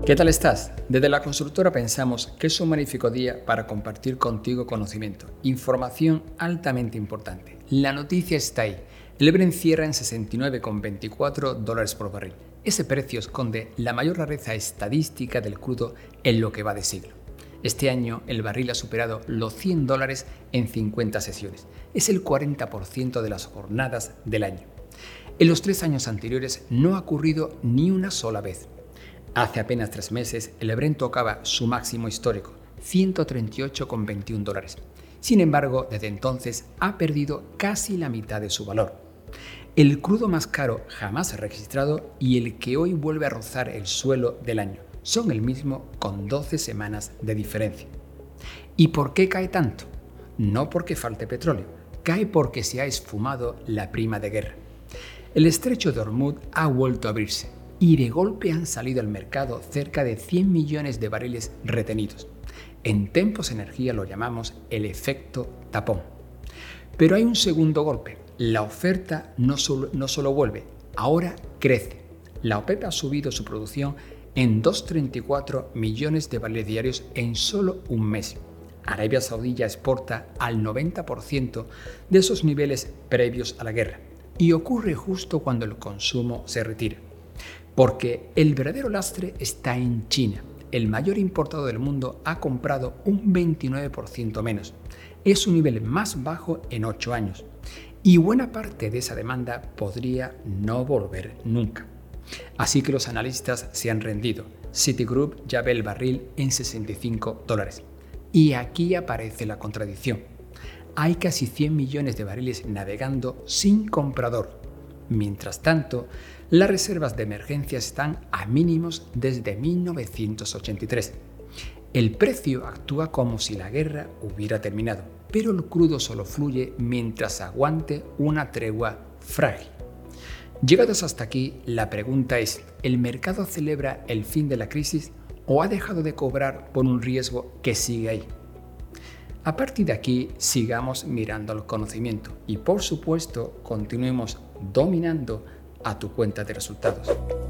¿Qué tal estás? Desde la constructora pensamos que es un magnífico día para compartir contigo conocimiento, información altamente importante. La noticia está ahí. El Brent cierra en $69,24 por barril. Ese precio esconde la mayor rareza estadística del crudo en lo que va de siglo. Este año el barril ha superado los $100 en 50 sesiones. Es el 40% de las jornadas del año. En los 3 años anteriores no ha ocurrido ni una sola vez. Hace apenas 3 meses, el Brent tocaba su máximo histórico, $138,21. Sin embargo, desde entonces ha perdido casi la mitad de su valor. El crudo más caro jamás registrado y el que hoy vuelve a rozar el suelo del año son el mismo con 12 semanas de diferencia. ¿Y por qué cae tanto? No porque falte petróleo, cae porque se ha esfumado la prima de guerra. El estrecho de Hormuz ha vuelto a abrirse y de golpe han salido al mercado cerca de 100 millones de barriles retenidos. En Tempos Energía lo llamamos el efecto tapón. Pero hay un segundo golpe. La oferta no solo vuelve, ahora crece. La OPEP ha subido su producción en 2,34 millones de barriles diarios en solo un mes. Arabia Saudí ya exporta al 90% de esos niveles previos a la guerra. Y ocurre justo cuando el consumo se retira. Porque el verdadero lastre está en China. El mayor importador del mundo ha comprado un 29% menos. Es su nivel más bajo en 8 años. Y buena parte de esa demanda podría no volver nunca. Así que los analistas se han rendido. Citigroup ya ve el barril en $65. Y aquí aparece la contradicción. Hay casi 100 millones de barriles navegando sin comprador. Mientras tanto, las reservas de emergencia están a mínimos desde 1983. El precio actúa como si la guerra hubiera terminado, pero el crudo solo fluye mientras aguante una tregua frágil. Llegados hasta aquí, la pregunta es, ¿el mercado celebra el fin de la crisis o ha dejado de cobrar por un riesgo que sigue ahí? A partir de aquí, sigamos mirando al conocimiento y, por supuesto, continuemos dominando a tu cuenta de resultados.